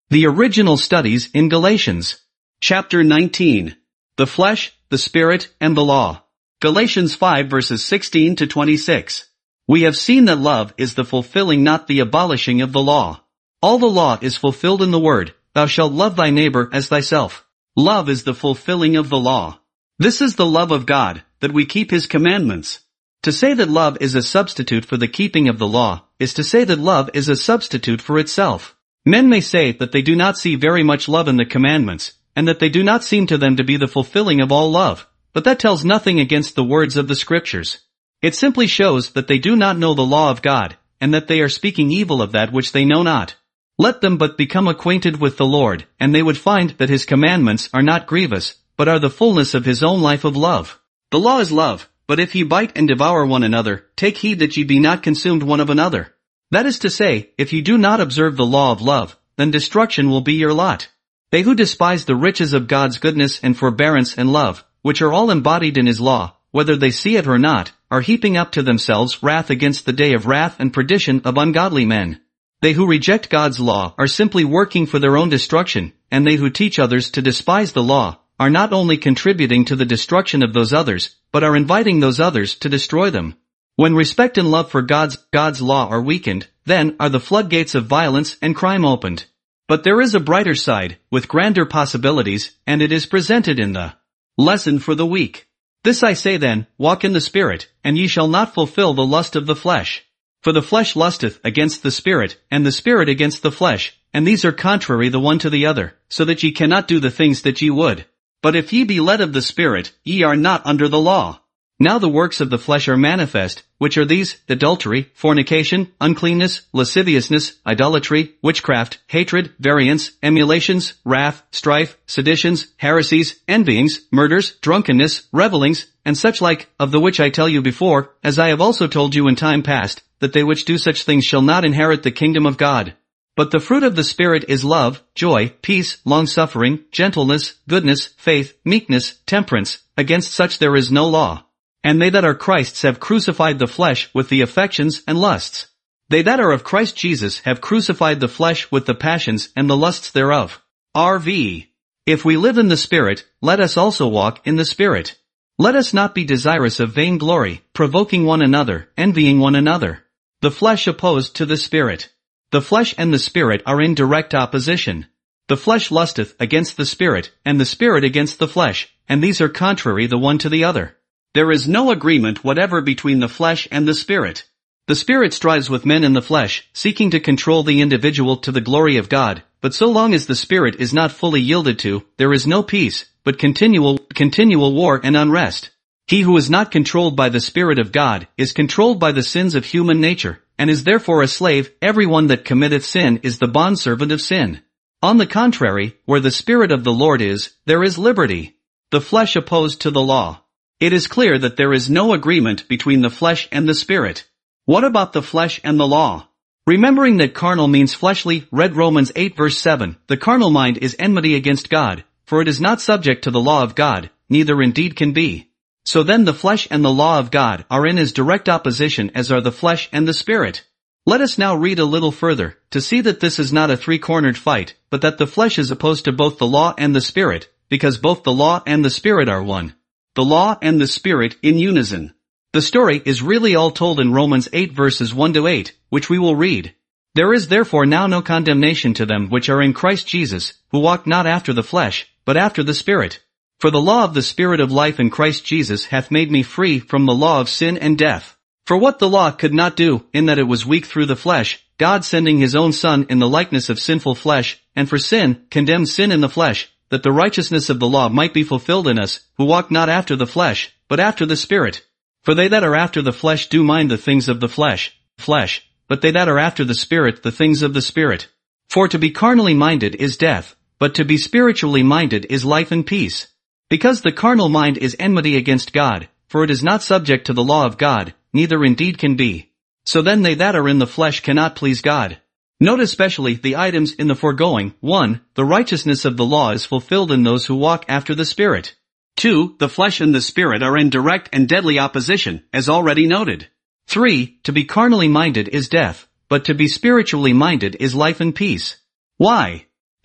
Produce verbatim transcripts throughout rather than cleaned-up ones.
The original studies in Galatians. Chapter nineteen. The Flesh, the Spirit, and the Law. Galatians five verses sixteen to twenty-six. We have seen that love is the fulfilling, not the abolishing of the law. All the law is fulfilled in the word, thou shalt love thy neighbor as thyself. Love is the fulfilling of the law. This is the love of God, that we keep his commandments. To say that love is a substitute for the keeping of the law, is to say that love is a substitute for itself. Men may say that they do not see very much love in the commandments, and that they do not seem to them to be the fulfilling of all love, but that tells nothing against the words of the Scriptures. It simply shows that they do not know the law of God, and that they are speaking evil of that which they know not. Let them but become acquainted with the Lord, and they would find that his commandments are not grievous, but are the fullness of his own life of love. The law is love, but if ye bite and devour one another, take heed that ye be not consumed one of another. That is to say, if ye do not observe the law of love, then destruction will be your lot. They who despise the riches of God's goodness and forbearance and love, which are all embodied in his law, whether they see it or not, are heaping up to themselves wrath against the day of wrath and perdition of ungodly men. They who reject God's law are simply working for their own destruction, and they who teach others to despise the law are not only contributing to the destruction of those others, but are inviting those others to destroy them. When respect and love for God's, God's law are weakened, then are the floodgates of violence and crime opened. But there is a brighter side, with grander possibilities, and it is presented in the Lesson for the Week. This I say then, walk in the Spirit, and ye shall not fulfill the lust of the flesh. For the flesh lusteth against the Spirit, and the Spirit against the flesh, and these are contrary the one to the other, so that ye cannot do the things that ye would. But if ye be led of the Spirit, ye are not under the law. Now the works of the flesh are manifest, which are these: adultery, fornication, uncleanness, lasciviousness, idolatry, witchcraft, hatred, variance, emulations, wrath, strife, seditions, heresies, envyings, murders, drunkenness, revellings, and such like, of the which I tell you before, as I have also told you in time past, that they which do such things shall not inherit the kingdom of God. But the fruit of the Spirit is love, joy, peace, long-suffering, gentleness, goodness, faith, meekness, temperance. Against such there is no law. And they that are Christ's have crucified the flesh with the affections and lusts. They that are of Christ Jesus have crucified the flesh with the passions and the lusts thereof. R V If we live in the Spirit, let us also walk in the Spirit. Let us not be desirous of vain glory, provoking one another, envying one another. The flesh opposed to the Spirit. The flesh and the Spirit are in direct opposition. The flesh lusteth against the Spirit, and the Spirit against the flesh, and these are contrary the one to the other. There is no agreement whatever between the flesh and the Spirit. The Spirit strives with men in the flesh, seeking to control the individual to the glory of God, but so long as the Spirit is not fully yielded to, there is no peace, but continual, continual war and unrest. He who is not controlled by the Spirit of God is controlled by the sins of human nature, and is therefore a slave. Everyone that committeth sin is the bondservant of sin. On the contrary, where the Spirit of the Lord is, there is liberty. The flesh opposed to the law. It is clear that there is no agreement between the flesh and the Spirit. What about the flesh and the law? Remembering that carnal means fleshly, read Romans eight verse seven, the carnal mind is enmity against God, for it is not subject to the law of God, neither indeed can be. So then the flesh and the law of God are in as direct opposition as are the flesh and the Spirit. Let us now read a little further, to see that this is not a three-cornered fight, but that the flesh is opposed to both the law and the Spirit, because both the law and the Spirit are one. The law and the Spirit in unison. The story is really all told in Romans eight verses one to eight, which we will read. There is therefore now no condemnation to them which are in Christ Jesus, who walk not after the flesh, but after the Spirit. For the law of the Spirit of life in Christ Jesus hath made me free from the law of sin and death. For what the law could not do, in that it was weak through the flesh, God sending his own Son in the likeness of sinful flesh, and for sin, condemned sin in the flesh, that the righteousness of the law might be fulfilled in us, who walk not after the flesh, but after the Spirit. For they that are after the flesh do mind the things of the flesh, flesh, but they that are after the Spirit the things of the Spirit. For to be carnally minded is death, but to be spiritually minded is life and peace. Because the carnal mind is enmity against God, for it is not subject to the law of God, neither indeed can be. So then they that are in the flesh cannot please God. Note especially the items in the foregoing. one. The righteousness of the law is fulfilled in those who walk after the Spirit. two. The flesh and the Spirit are in direct and deadly opposition, as already noted. three. To be carnally minded is death, but to be spiritually minded is life and peace. Why?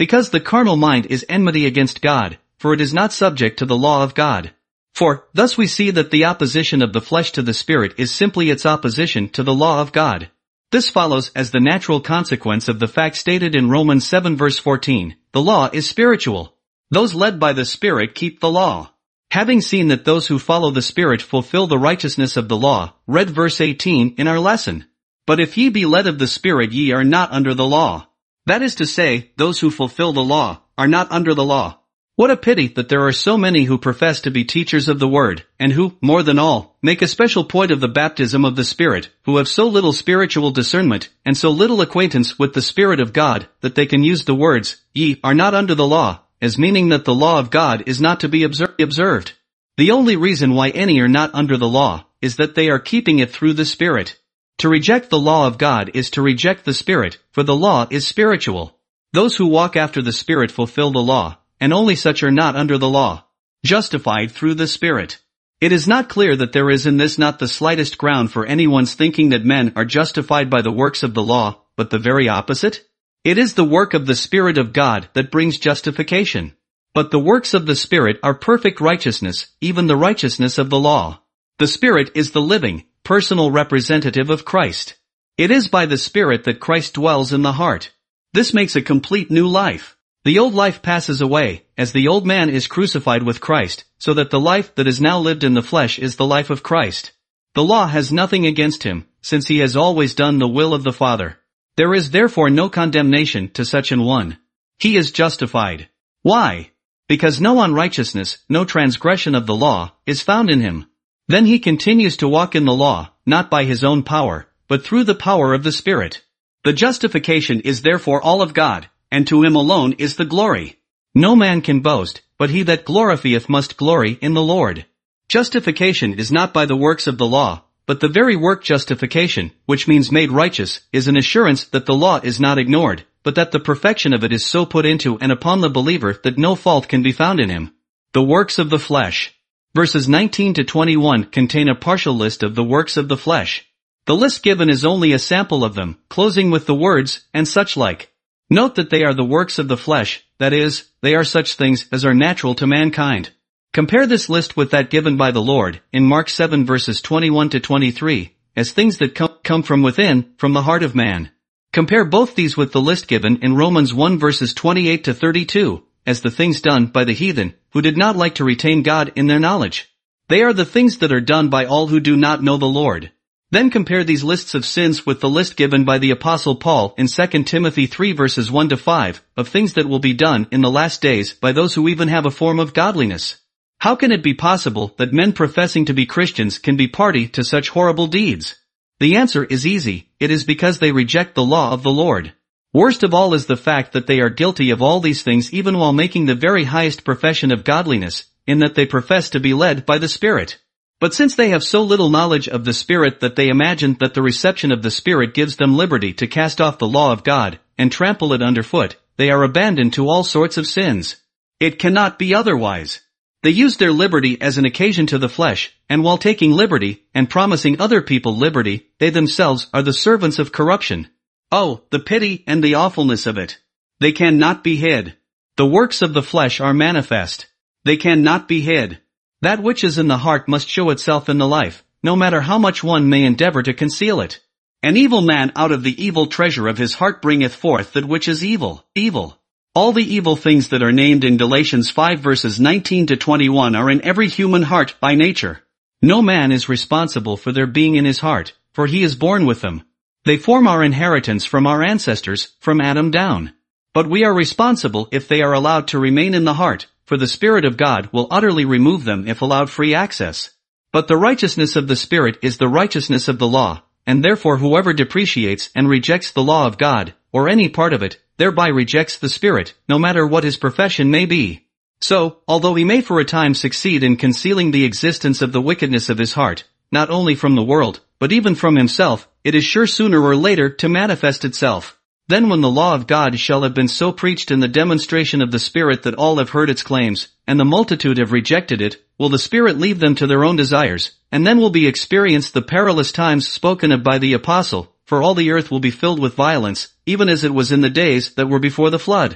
Because the carnal mind is enmity against God, for it is not subject to the law of God. For, thus we see that the opposition of the flesh to the Spirit is simply its opposition to the law of God. This follows as the natural consequence of the fact stated in Romans seven verse fourteen, the law is spiritual. Those led by the Spirit keep the law. Having seen that those who follow the Spirit fulfill the righteousness of the law, read verse eighteen in our lesson. But if ye be led of the Spirit ye are not under the law. That is to say, those who fulfill the law are not under the law. What a pity that there are so many who profess to be teachers of the Word, and who, more than all, make a special point of the baptism of the Spirit, who have so little spiritual discernment, and so little acquaintance with the Spirit of God, that they can use the words, ye are not under the law, as meaning that the law of God is not to be observed. The only reason why any are not under the law, is that they are keeping it through the Spirit. To reject the law of God is to reject the Spirit, for the law is spiritual. Those who walk after the Spirit fulfill the law, and only such are not under the law. Justified through the Spirit. It is not clear that there is in this not the slightest ground for anyone's thinking that men are justified by the works of the law, but the very opposite? It is the work of the Spirit of God that brings justification. But the works of the Spirit are perfect righteousness, even the righteousness of the law. The Spirit is the living, personal representative of Christ. It is by the Spirit that Christ dwells in the heart. This makes a complete new life. The old life passes away, as the old man is crucified with Christ, so that the life that is now lived in the flesh is the life of Christ. The law has nothing against him, since he has always done the will of the Father. There is therefore no condemnation to such an one. He is justified. Why? Because no unrighteousness, no transgression of the law, is found in him. Then he continues to walk in the law, not by his own power, but through the power of the Spirit. The justification is therefore all of God, and to him alone is the glory. No man can boast, but he that glorifieth must glory in the Lord. Justification is not by the works of the law, but the very work justification, which means made righteous, is an assurance that the law is not ignored, but that the perfection of it is so put into and upon the believer that no fault can be found in him. The works of the flesh. Verses nineteen to twenty-one contain a partial list of the works of the flesh. The list given is only a sample of them, closing with the words, and such like. Note that they are the works of the flesh, that is, they are such things as are natural to mankind. Compare this list with that given by the Lord, in Mark seven verses twenty-one to twenty-three, as things that come, come from within, from the heart of man. Compare both these with the list given in Romans one verses twenty-eight to thirty-two, as the things done by the heathen, who did not like to retain God in their knowledge. They are the things that are done by all who do not know the Lord. Then compare these lists of sins with the list given by the Apostle Paul in Second Timothy three verses one to five, of things that will be done in the last days by those who even have a form of godliness. How can it be possible that men professing to be Christians can be party to such horrible deeds? The answer is easy, it is because they reject the law of the Lord. Worst of all is the fact that they are guilty of all these things even while making the very highest profession of godliness, in that they profess to be led by the Spirit. But since they have so little knowledge of the Spirit that they imagine that the reception of the Spirit gives them liberty to cast off the law of God, and trample it underfoot, they are abandoned to all sorts of sins. It cannot be otherwise. They use their liberty as an occasion to the flesh, and while taking liberty, and promising other people liberty, they themselves are the servants of corruption. Oh, the pity and the awfulness of it. They cannot be hid. The works of the flesh are manifest. They cannot be hid. That which is in the heart must show itself in the life, no matter how much one may endeavor to conceal it. An evil man out of the evil treasure of his heart bringeth forth that which is evil, evil. All the evil things that are named in Galatians five verses nineteen to twenty-one are in every human heart by nature. No man is responsible for their being in his heart, for he is born with them. They form our inheritance from our ancestors, from Adam down. But we are responsible if they are allowed to remain in the heart, for the Spirit of God will utterly remove them if allowed free access. But the righteousness of the Spirit is the righteousness of the law, and therefore whoever depreciates and rejects the law of God, or any part of it, thereby rejects the Spirit, no matter what his profession may be. So, although he may for a time succeed in concealing the existence of the wickedness of his heart, not only from the world, but even from himself, it is sure sooner or later to manifest itself. Then when the law of God shall have been so preached in the demonstration of the Spirit that all have heard its claims, and the multitude have rejected it, will the Spirit leave them to their own desires, and then will be experienced the perilous times spoken of by the Apostle, for all the earth will be filled with violence, even as it was in the days that were before the flood.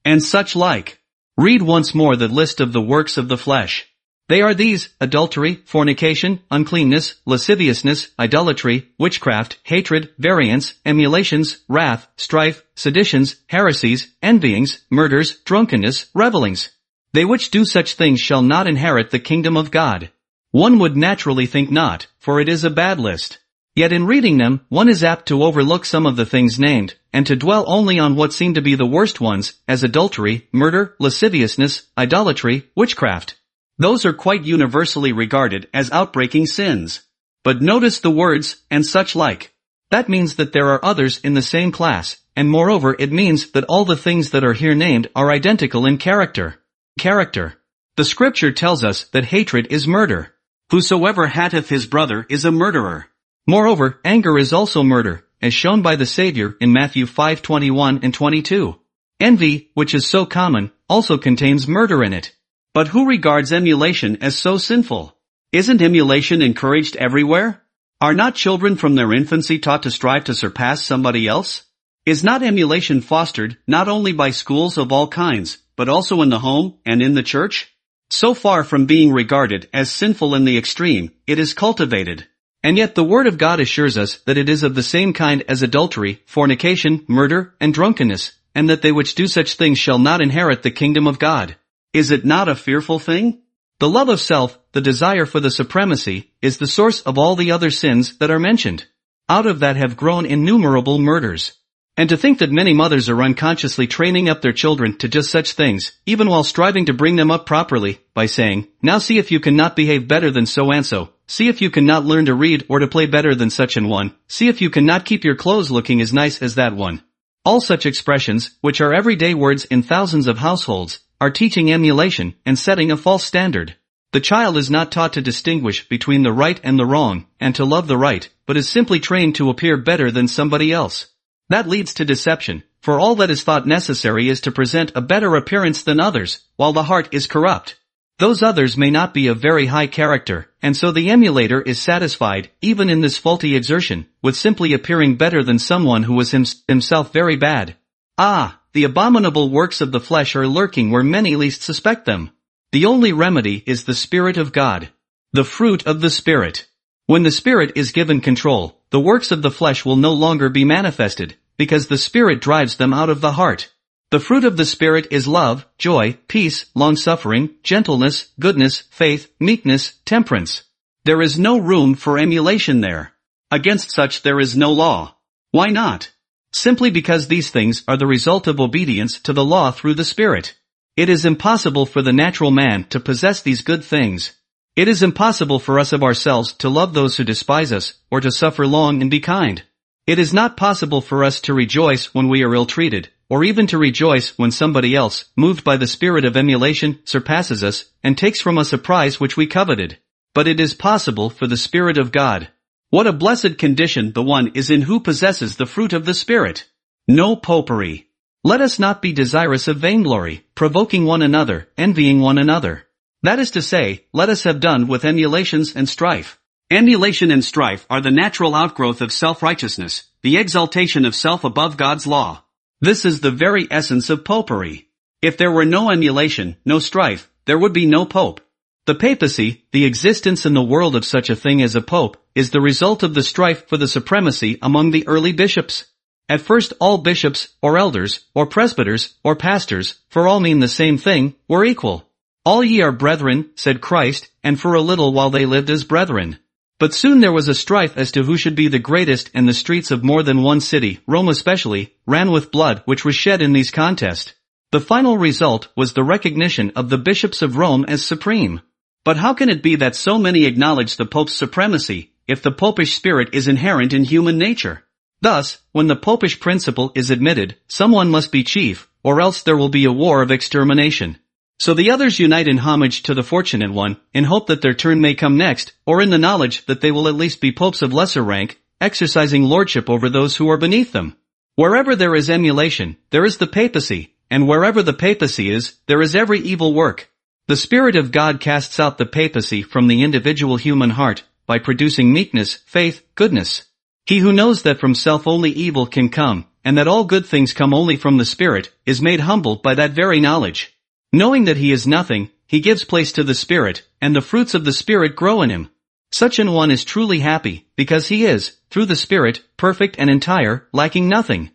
and such like. Read once more the list of the works of the flesh. They are these: adultery, fornication, uncleanness, lasciviousness, idolatry, witchcraft, hatred, variance, emulations, wrath, strife, seditions, heresies, envyings, murders, drunkenness, revellings. They which do such things shall not inherit the kingdom of God. One would naturally think not, for it is a bad list. Yet in reading them, one is apt to overlook some of the things named, and to dwell only on what seem to be the worst ones, as adultery, murder, lasciviousness, idolatry, witchcraft. Those are quite universally regarded as outbreaking sins. But notice the words, and such like. That means that there are others in the same class, and moreover it means that all the things that are here named are identical in character. Character. The scripture tells us that hatred is murder. Whosoever hateth his brother is a murderer. Moreover, anger is also murder, as shown by the Savior in Matthew five twenty-one and twenty-two. Envy, which is so common, also contains murder in it. But who regards emulation as so sinful? Isn't emulation encouraged everywhere? Are not children from their infancy taught to strive to surpass somebody else? Is not emulation fostered not only by schools of all kinds, but also in the home and in the church? So far from being regarded as sinful in the extreme, it is cultivated. And yet the Word of God assures us that it is of the same kind as adultery, fornication, murder, and drunkenness, and that they which do such things shall not inherit the kingdom of God. Is it not a fearful thing? The love of self, the desire for the supremacy, is the source of all the other sins that are mentioned. Out of that have grown innumerable murders. And to think that many mothers are unconsciously training up their children to just such things, even while striving to bring them up properly, by saying, now see if you cannot behave better than so-and-so, see if you cannot learn to read or to play better than such an one, see if you cannot keep your clothes looking as nice as that one. All such expressions, which are everyday words in thousands of households, are teaching emulation and setting a false standard. The child is not taught to distinguish between the right and the wrong, and to love the right, but is simply trained to appear better than somebody else. That leads to deception, for all that is thought necessary is to present a better appearance than others, while the heart is corrupt. Those others may not be of very high character, and so the emulator is satisfied, even in this faulty exertion, with simply appearing better than someone who was hims- himself very bad. Ah, the abominable works of the flesh are lurking where many least suspect them. The only remedy is the Spirit of God. The fruit of the Spirit. When the Spirit is given control, the works of the flesh will no longer be manifested, because the Spirit drives them out of the heart. The fruit of the Spirit is love, joy, peace, long-suffering, gentleness, goodness, faith, meekness, temperance. There is no room for emulation there. Against such there is no law. Why not? Simply because these things are the result of obedience to the law through the Spirit. It is impossible for the natural man to possess these good things. It is impossible for us of ourselves to love those who despise us, or to suffer long and be kind. It is not possible for us to rejoice when we are ill-treated, or even to rejoice when somebody else, moved by the spirit of emulation, surpasses us, and takes from us a prize which we coveted. But it is possible for the Spirit of God. What a blessed condition the one is in who possesses the fruit of the Spirit. No popery. Let us not be desirous of vainglory, provoking one another, envying one another. That is to say, let us have done with emulations and strife. Emulation and strife are the natural outgrowth of self-righteousness, the exaltation of self above God's law. This is the very essence of popery. If there were no emulation, no strife, there would be no pope. The papacy, the existence in the world of such a thing as a pope, is the result of the strife for the supremacy among the early bishops. At first all bishops, or elders, or presbyters, or pastors, for all mean the same thing, were equal. All ye are brethren, said Christ, and for a little while they lived as brethren. But soon there was a strife as to who should be the greatest, and the streets of more than one city, Rome especially, ran with blood which was shed in these contests. The final result was the recognition of the bishops of Rome as supreme. But how can it be that so many acknowledge the Pope's supremacy, if the Popish spirit is inherent in human nature? Thus, when the Popish principle is admitted, someone must be chief, or else there will be a war of extermination. So the others unite in homage to the fortunate one, in hope that their turn may come next, or in the knowledge that they will at least be popes of lesser rank, exercising lordship over those who are beneath them. Wherever there is emulation, there is the papacy, and wherever the papacy is, there is every evil work. The Spirit of God casts out the papacy from the individual human heart, by producing meekness, faith, goodness. He who knows that from self only evil can come, and that all good things come only from the Spirit, is made humble by that very knowledge. Knowing that he is nothing, he gives place to the Spirit, and the fruits of the Spirit grow in him. Such an one is truly happy, because he is, through the Spirit, perfect and entire, lacking nothing.